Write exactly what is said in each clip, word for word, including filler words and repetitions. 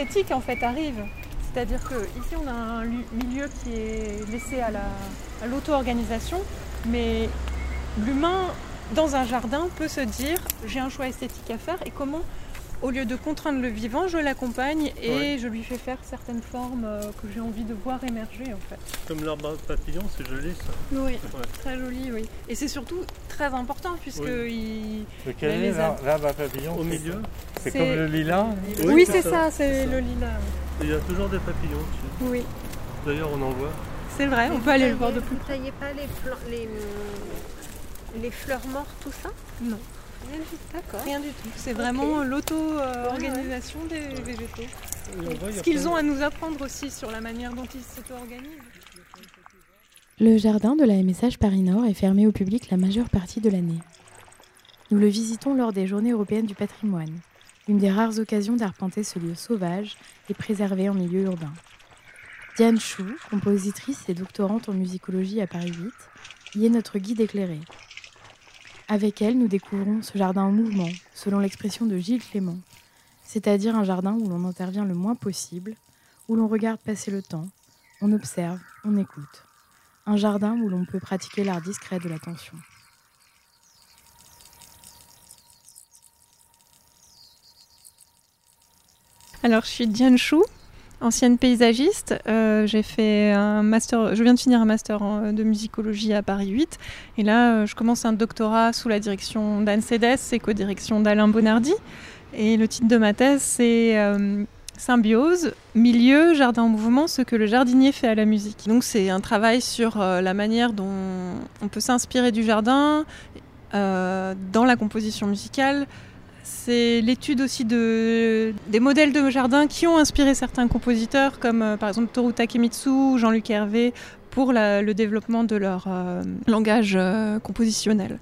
esthétique en fait arrive. C'est-à-dire qu'ici on a un milieu qui est laissé à, la, à l'auto-organisation, mais l'humain dans un jardin peut se dire j'ai un choix esthétique à faire et comment, au lieu de contraindre le vivant, je l'accompagne et ouais. je lui fais faire certaines formes que j'ai envie de voir émerger en fait. Comme l'arbre à papillon, c'est joli ça. Oui, ouais. très joli, oui. Et c'est surtout très important puisque oui. il... Lequel est l'arbre à papillon au milieu? C'est, c'est comme le lilas. Oui, oui c'est, c'est ça, ça c'est, c'est le lilas. Et il y a toujours des papillons dessus. Oui. D'ailleurs, on en voit. C'est vrai, mais on peut aller le voir de plus. Vous ne taillez pas les, flan- les, les fleurs mortes, tout ça? Non. Rien du tout. D'accord. Rien du tout. C'est vraiment okay. l'auto-organisation ouais, ouais. des végétaux. Voit, Ce qu'ils ont à nous apprendre aussi sur la manière dont ils s'auto-organisent. Le jardin de la M S H Paris Nord est fermé au public la majeure partie de l'année. Nous le visitons lors des Journées européennes du patrimoine, une des rares occasions d'arpenter ce lieu sauvage et préservé en milieu urbain. Diane Chou, compositrice et doctorante en musicologie à Paris huit, y est notre guide éclairé. Avec elle, nous découvrons ce jardin en mouvement, selon l'expression de Gilles Clément, c'est-à-dire un jardin où l'on intervient le moins possible, où l'on regarde passer le temps, on observe, on écoute. Un jardin où l'on peut pratiquer l'art discret de l'attention. Alors, je suis Diane Chou, ancienne paysagiste. Euh, j'ai fait un master, je viens de finir un master en, de musicologie à Paris huit. Et là, euh, je commence un doctorat sous la direction d'Anne Cédès et co-direction d'Alain Bonardi. Et le titre de ma thèse, c'est euh, Symbiose, milieu, jardin en mouvement, ce que le jardinier fait à la musique. Donc, c'est un travail sur euh, la manière dont on peut s'inspirer du jardin euh, dans la composition musicale. C'est l'étude aussi de, des modèles de jardin qui ont inspiré certains compositeurs, comme euh, par exemple Toru Takemitsu ou Jean-Luc Hervé, pour la, le développement de leur euh, langage euh, compositionnel.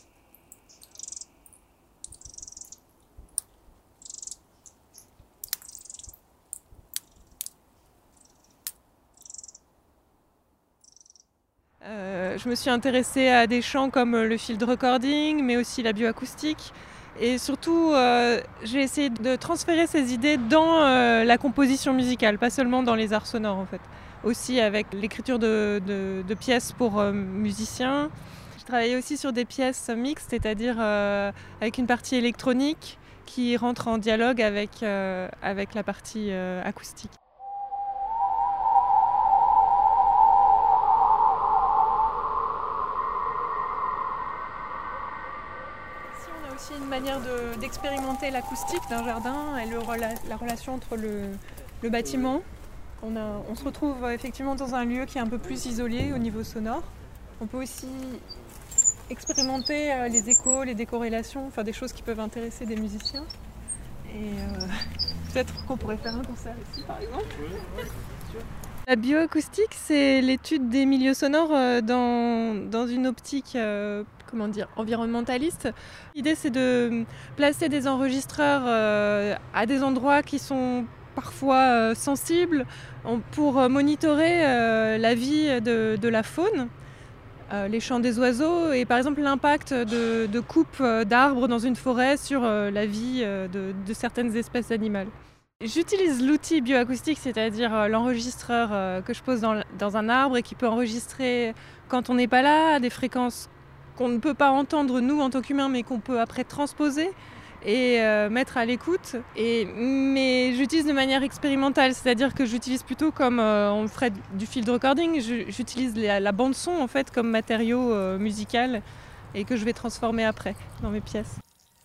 Euh, je me suis intéressée à des champs comme le field recording, mais aussi la bioacoustique. Et surtout, euh, j'ai essayé de transférer ces idées dans euh, la composition musicale, pas seulement dans les arts sonores en fait. Aussi avec l'écriture de, de, de pièces pour euh, musiciens. Je travaillais aussi sur des pièces mixtes, c'est-à-dire euh, avec une partie électronique qui rentre en dialogue avec, euh, avec la partie euh, acoustique. C'est une manière de, d'expérimenter l'acoustique d'un jardin et le, la relation entre le, le bâtiment. On, a, on se retrouve effectivement dans un lieu qui est un peu plus isolé au niveau sonore. On peut aussi expérimenter les échos, les décorrélations, enfin des choses qui peuvent intéresser des musiciens. Et euh, peut-être qu'on pourrait faire un concert ici par exemple. La bioacoustique, c'est l'étude des milieux sonores dans, dans une optique euh, comment dire, environnementaliste. L'idée, c'est de placer des enregistreurs euh, à des endroits qui sont parfois euh, sensibles pour monitorer euh, la vie de, de la faune, euh, les chants des oiseaux et par exemple l'impact de, de coupe d'arbres dans une forêt sur euh, la vie de, de certaines espèces animales. J'utilise l'outil bioacoustique, c'est-à-dire l'enregistreur que je pose dans, dans un arbre et qui peut enregistrer quand on n'est pas là, à des fréquences qu'on ne peut pas entendre nous en tant qu'humains, mais qu'on peut après transposer et euh, mettre à l'écoute. Et, mais j'utilise de manière expérimentale, c'est-à-dire que j'utilise plutôt comme euh, on ferait du field recording, j'utilise la, la bande son en fait comme matériau euh, musical et que je vais transformer après dans mes pièces.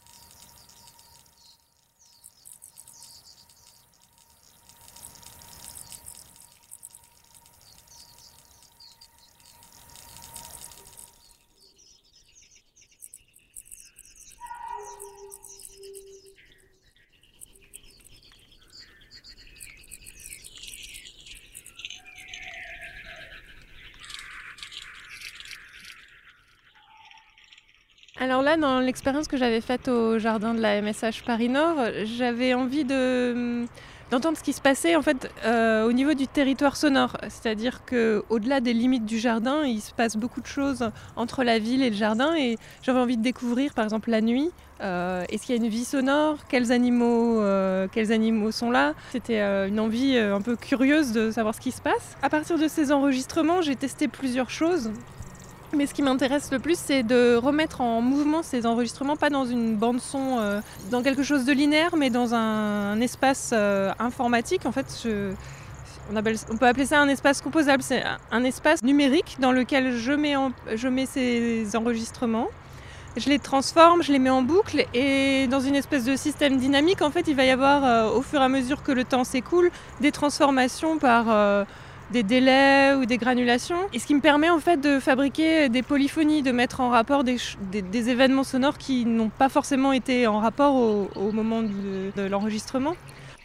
Alors là, dans l'expérience que j'avais faite au jardin de la M S H Paris Nord, j'avais envie de d'entendre ce qui se passait en fait euh, au niveau du territoire sonore. C'est-à-dire qu'au-delà des limites du jardin, il se passe beaucoup de choses entre la ville et le jardin. Et j'avais envie de découvrir, par exemple, la nuit. Euh, est-ce qu'il y a une vie sonore ? Quels animaux, euh, quels animaux sont là ? C'était euh, une envie euh, un peu curieuse de savoir ce qui se passe. À partir de ces enregistrements, j'ai testé plusieurs choses. Mais ce qui m'intéresse le plus, c'est de remettre en mouvement ces enregistrements, pas dans une bande-son, euh, dans quelque chose de linéaire, mais dans un, un espace euh, informatique. En fait, je, on, appelle, on peut appeler ça un espace composable. C'est un, un espace numérique dans lequel je mets, en, je mets ces enregistrements. Je les transforme, je les mets en boucle et dans une espèce de système dynamique, en fait, il va y avoir, euh, au fur et à mesure que le temps s'écoule, des transformations par euh, des délais ou des granulations. Et ce qui me permet en fait de fabriquer des polyphonies, de mettre en rapport des, des, des événements sonores qui n'ont pas forcément été en rapport au, au moment de, de l'enregistrement.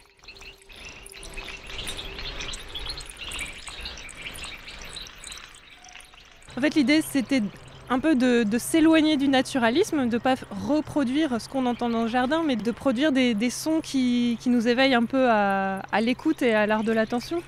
En fait, l'idée, c'était un peu de, de s'éloigner du naturalisme, de ne pas reproduire ce qu'on entend dans le jardin, mais de produire des, des sons qui, qui nous éveillent un peu à, à l'écoute et à l'art de l'attention.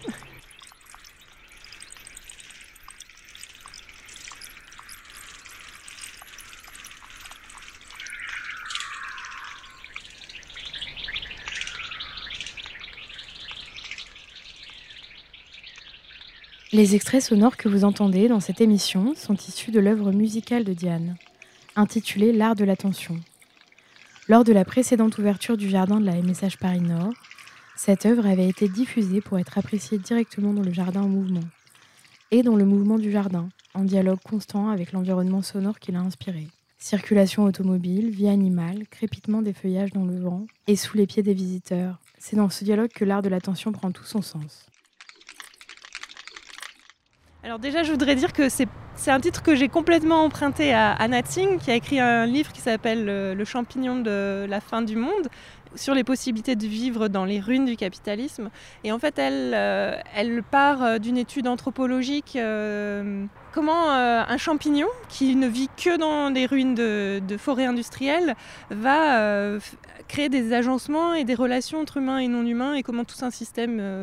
Les extraits sonores que vous entendez dans cette émission sont issus de l'œuvre musicale de Diane, intitulée L'art de l'attention. Lors de la précédente ouverture du jardin de la M S H Paris Nord, cette œuvre avait été diffusée pour être appréciée directement dans le jardin en mouvement, et dans le mouvement du jardin, en dialogue constant avec l'environnement sonore qui l'a inspiré. Circulation automobile, vie animale, crépitement des feuillages dans le vent et sous les pieds des visiteurs. C'est dans ce dialogue que l'art de l'attention prend tout son sens. Alors déjà, je voudrais dire que c'est, c'est un titre que j'ai complètement emprunté à Anna Tsing, qui a écrit un livre qui s'appelle « Le champignon de la fin du monde », sur les possibilités de vivre dans les ruines du capitalisme. Et en fait, elle, euh, elle part d'une étude anthropologique. Euh, comment euh, un champignon, qui ne vit que dans les ruines de, de forêts industrielles, va euh, f- créer des agencements et des relations entre humains et non-humains, et comment tout un système euh,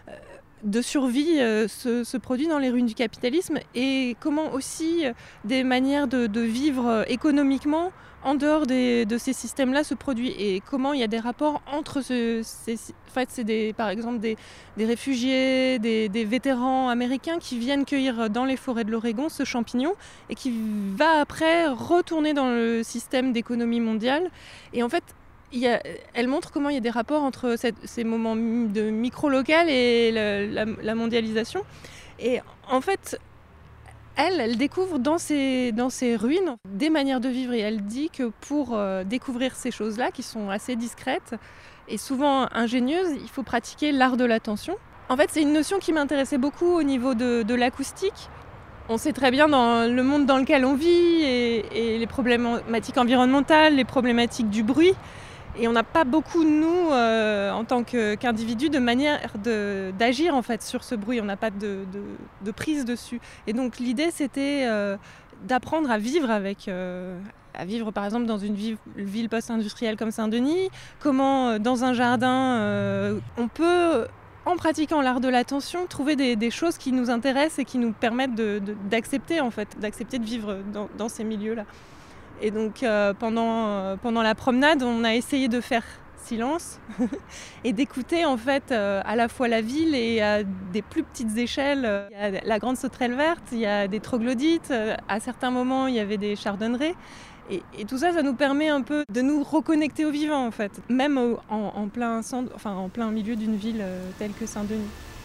de survie euh, se, se produit dans les ruines du capitalisme, et comment aussi euh, des manières de, de vivre euh, économiquement en dehors des, de ces systèmes-là se produisent, et comment il y a des rapports entre ce, ces... En fait, c'est des, par exemple des, des réfugiés, des, des vétérans américains qui viennent cueillir dans les forêts de l'Oregon ce champignon, et qui va après retourner dans le système d'économie mondiale. Et en fait, Il y a, elle montre comment il y a des rapports entre cette, ces moments de micro-local et le, la, la mondialisation. Et en fait, elle, elle découvre dans ces, dans ces ruines des manières de vivre. Et elle dit que pour euh, découvrir ces choses-là, qui sont assez discrètes et souvent ingénieuses, il faut pratiquer l'art de l'attention. En fait, c'est une notion qui m'intéressait beaucoup au niveau de, de l'acoustique. On sait très bien dans le monde dans lequel on vit et, et les problématiques environnementales, les problématiques du bruit. Et on n'a pas beaucoup, nous, euh, en tant que, qu'individus, de manière de, d'agir en fait, sur ce bruit. On n'a pas de, de, de prise dessus. Et donc l'idée, c'était euh, d'apprendre à vivre avec, euh, à vivre par exemple dans une ville, ville post-industrielle comme Saint-Denis. Comment, euh, dans un jardin, euh, on peut, en pratiquant l'art de l'attention, trouver des, des choses qui nous intéressent et qui nous permettent de, de, d'accepter, en fait, d'accepter de vivre dans, dans ces milieux-là. Et donc euh, pendant, euh, pendant la promenade, on a essayé de faire silence et d'écouter en fait euh, à la fois la ville et à des plus petites échelles. Il y a la grande sauterelle verte, il y a des troglodytes, à certains moments il y avait des chardonnerets. Et, et tout ça, ça nous permet un peu de nous reconnecter au vivant en fait, même au, en, en, plein centre, enfin, en plein milieu d'une ville euh, telle que Saint-Denis.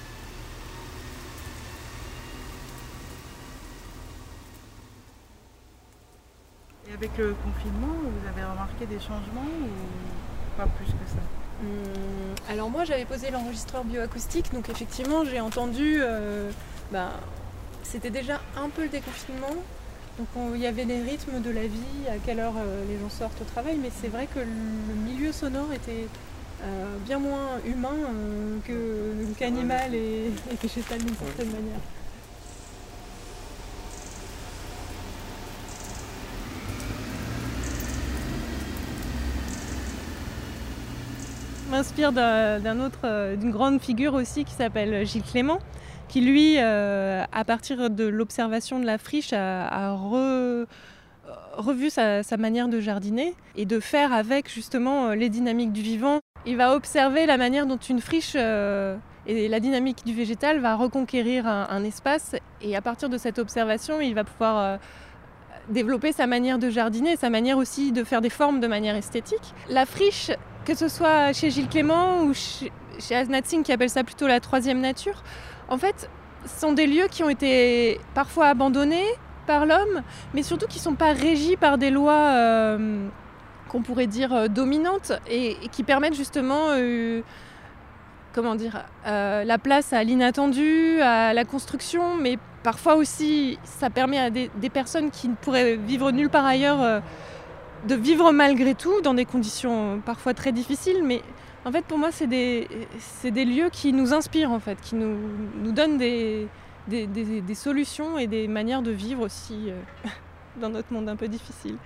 Et avec le confinement, vous avez remarqué des changements ou pas plus que ça ? Hum, alors moi j'avais posé l'enregistreur bioacoustique, donc effectivement j'ai entendu, euh, bah, c'était déjà un peu le déconfinement, donc il y avait des rythmes de la vie, à quelle heure euh, les gens sortent au travail, mais c'est vrai que le milieu sonore était euh, bien moins humain euh, que, qu'animal et, et végétal d'une certaine manière. m'inspire d'un, d'un autre, euh, d'une grande figure aussi qui s'appelle Gilles Clément, qui lui, euh, à partir de l'observation de la friche, a, a re, revu sa, sa manière de jardiner et de faire avec justement les dynamiques du vivant. Il va observer la manière dont une friche euh, et la dynamique du végétal va reconquérir un, un espace, et à partir de cette observation, il va pouvoir euh, développer sa manière de jardiner, sa manière aussi de faire des formes de manière esthétique. La friche, que ce soit chez Gilles Clément ou chez, chez Asnat Singh qui appelle ça plutôt la troisième nature, en fait, ce sont des lieux qui ont été parfois abandonnés par l'homme, mais surtout qui ne sont pas régis par des lois euh, qu'on pourrait dire euh, dominantes et, et qui permettent justement euh, comment dire, euh, la place à l'inattendu, à la construction, mais parfois aussi ça permet à des, des personnes qui ne pourraient vivre nulle part ailleurs euh, de vivre malgré tout dans des conditions parfois très difficiles. Mais en fait pour moi c'est des, c'est des lieux qui nous inspirent en fait, qui nous, nous donnent des, des, des, des solutions et des manières de vivre aussi euh, dans notre monde un peu difficile.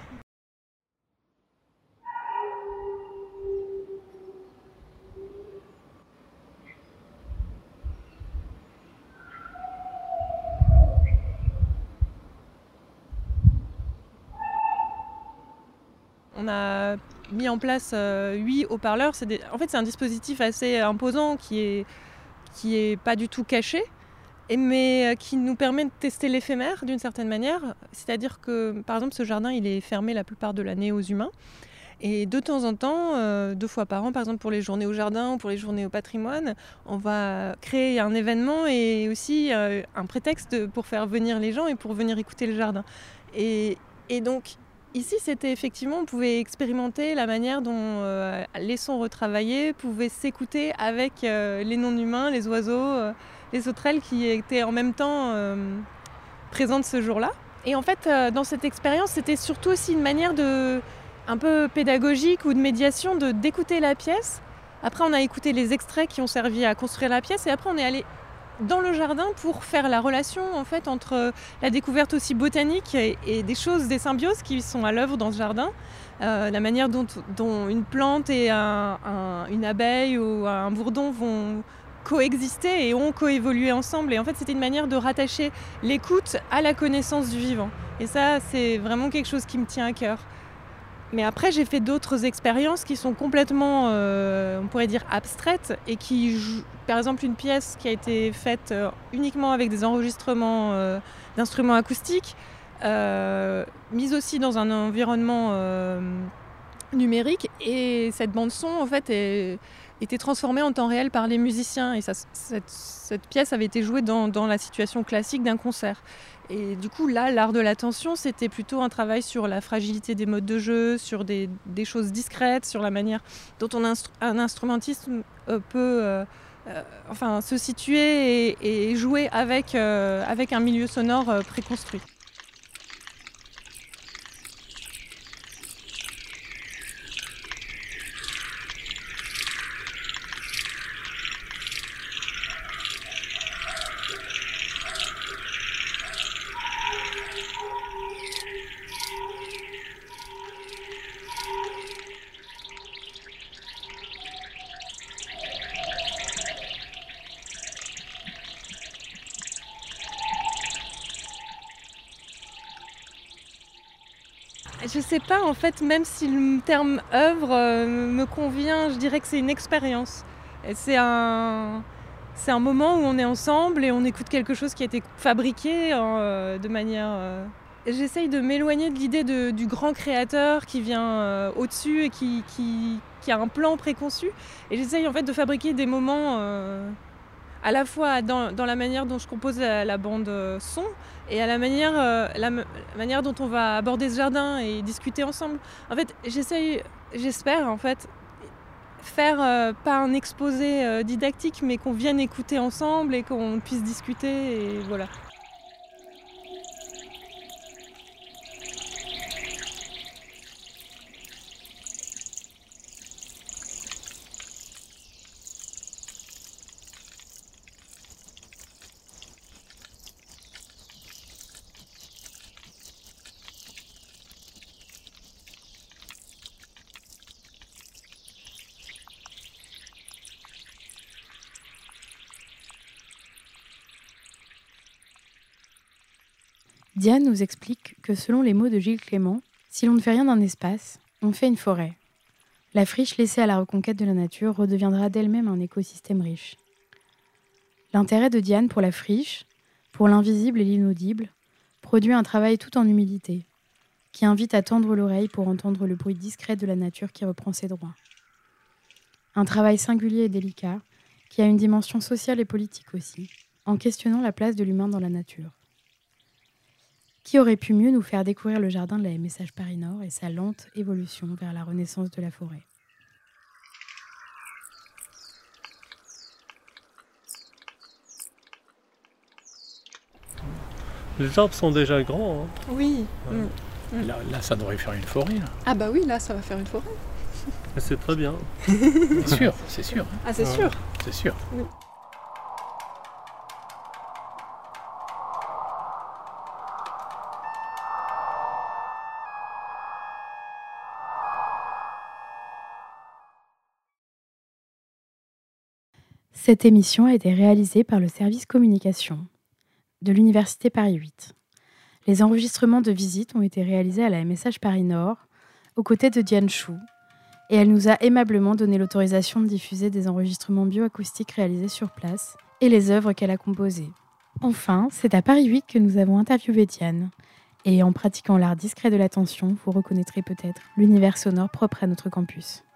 On a mis en place euh, huit haut-parleurs. C'est des... En fait, c'est un dispositif assez imposant qui est, qui est pas du tout caché, et, mais qui nous permet de tester l'éphémère d'une certaine manière. C'est-à-dire que, par exemple, ce jardin, il est fermé la plupart de l'année aux humains. Et de temps en temps, euh, deux fois par an, par exemple pour les journées au jardin ou pour les journées au patrimoine, on va créer un événement et aussi euh, un prétexte pour faire venir les gens et pour venir écouter le jardin. Et, et donc, ici, c'était effectivement, on pouvait expérimenter la manière dont euh, les sons retravaillés pouvaient s'écouter avec euh, les non-humains, les oiseaux, euh, les sauterelles qui étaient en même temps euh, présentes ce jour-là. Et en fait, euh, dans cette expérience, c'était surtout aussi une manière de, un peu pédagogique ou de médiation, de, d'écouter la pièce. Après, on a écouté les extraits qui ont servi à construire la pièce, et après, on est allé dans le jardin pour faire la relation en fait entre la découverte aussi botanique et, et des choses, des symbioses qui sont à l'œuvre dans ce jardin, euh, la manière dont, dont une plante et un, un, une abeille ou un bourdon vont coexister et ont coévolué ensemble. Et en fait, c'était une manière de rattacher l'écoute à la connaissance du vivant. Et ça, c'est vraiment quelque chose qui me tient à cœur. Mais après, j'ai fait d'autres expériences qui sont complètement, euh, on pourrait dire, abstraites et qui jouent. Par exemple, une pièce qui a été faite euh, uniquement avec des enregistrements euh, d'instruments acoustiques, euh, mise aussi dans un environnement euh, numérique. Et cette bande-son, en fait, est, était transformée en temps réel par les musiciens. Et ça, cette, cette pièce avait été jouée dans, dans la situation classique d'un concert. Et du coup, là, l'art de l'attention, c'était plutôt un travail sur la fragilité des modes de jeu, sur des, des choses discrètes, sur la manière dont on instru- un instrumentiste euh, peut euh, euh, enfin, se situer et, et jouer avec, euh, avec un milieu sonore euh, préconstruit. Je sais pas, en fait, même si le terme œuvre euh, me convient, je dirais que c'est une expérience. Et c'est un, c'est un moment où on est ensemble et on écoute quelque chose qui a été fabriqué euh, de manière... Euh... J'essaye de m'éloigner de l'idée de, du grand créateur qui vient euh, au-dessus et qui, qui, qui a un plan préconçu. Et j'essaye en fait de fabriquer des moments... Euh... à la fois dans, dans la manière dont je compose la, la bande son et à la manière, euh, la, la manière dont on va aborder ce jardin et discuter ensemble. En fait, j'essaye, j'espère en fait, faire euh, pas un exposé euh, didactique, mais qu'on vienne écouter ensemble et qu'on puisse discuter et voilà. Diane nous explique que selon les mots de Gilles Clément, si l'on ne fait rien d'un espace, on fait une forêt. La friche laissée à la reconquête de la nature redeviendra d'elle-même un écosystème riche. L'intérêt de Diane pour la friche, pour l'invisible et l'inaudible, produit un travail tout en humilité, qui invite à tendre l'oreille pour entendre le bruit discret de la nature qui reprend ses droits. Un travail singulier et délicat, qui a une dimension sociale et politique aussi, en questionnant la place de l'humain dans la nature. Qui aurait pu mieux nous faire découvrir le jardin de la M S H Paris Nord et sa lente évolution vers la renaissance de la forêt. Les arbres sont déjà grands. Hein. Oui. Ouais. Mm. Là, là, ça devrait faire une forêt. Là. Ah bah oui, là, ça va faire une forêt. Et c'est très bien. C'est sûr, c'est sûr. Ah, c'est Ouais. sûr. C'est sûr. Cette émission a été réalisée par le service communication de l'Université Paris huit. Les enregistrements de visite ont été réalisés à la M S H Paris Nord, aux côtés de Diane Chou, et elle nous a aimablement donné l'autorisation de diffuser des enregistrements bioacoustiques réalisés sur place et les œuvres qu'elle a composées. Enfin, c'est à Paris huit que nous avons interviewé Diane, et en pratiquant l'art discret de l'attention, vous reconnaîtrez peut-être l'univers sonore propre à notre campus.